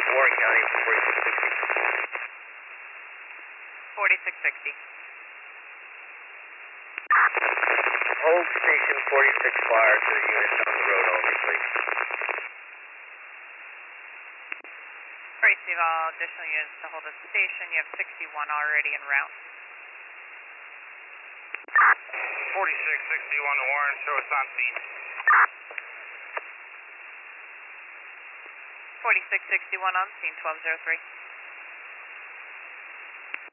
Warren County, 4660. 4660. Hold station 46 fire to the units on the road only, please. Receive all additional units to hold at station. You have 61 already en route. 4661 to Warren, show us on scene. 4661 on scene, 1203.